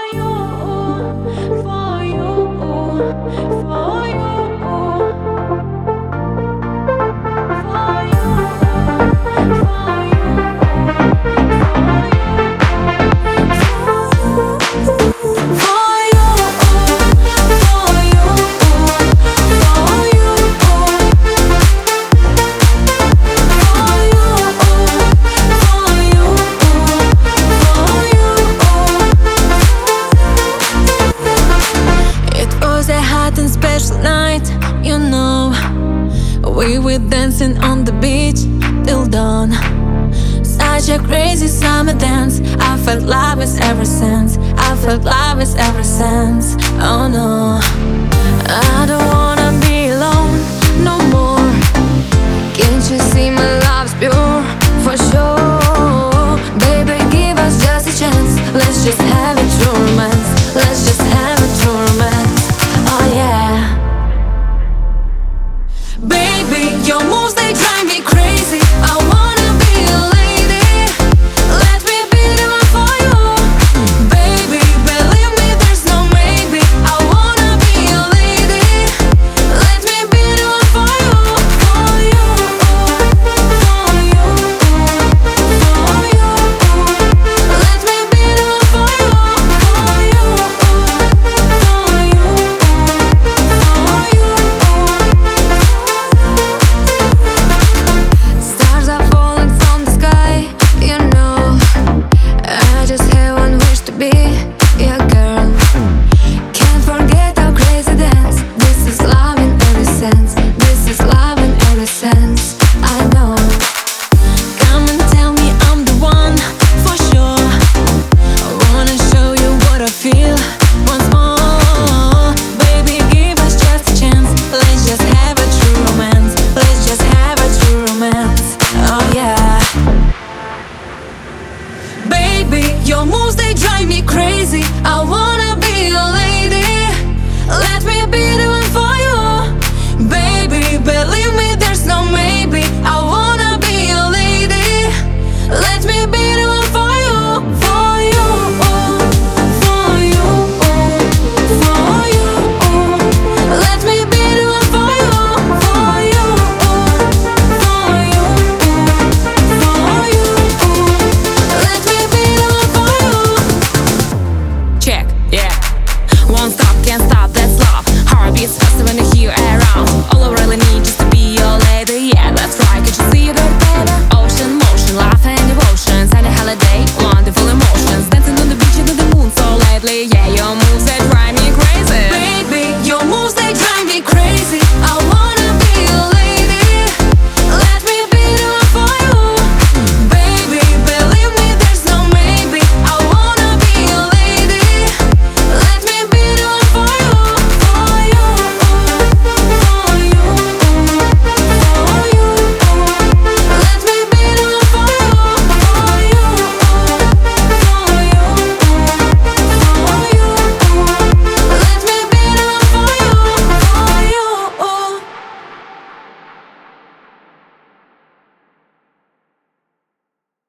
Special night, you know. We were dancing on the beach till dawn. Such a crazy summer dance. I felt love is ever since. I felt love is ever since. Oh no, I don't wanna be alone no more. Can't you see my love's pure for sure? Baby, give us just a chance. Let's just have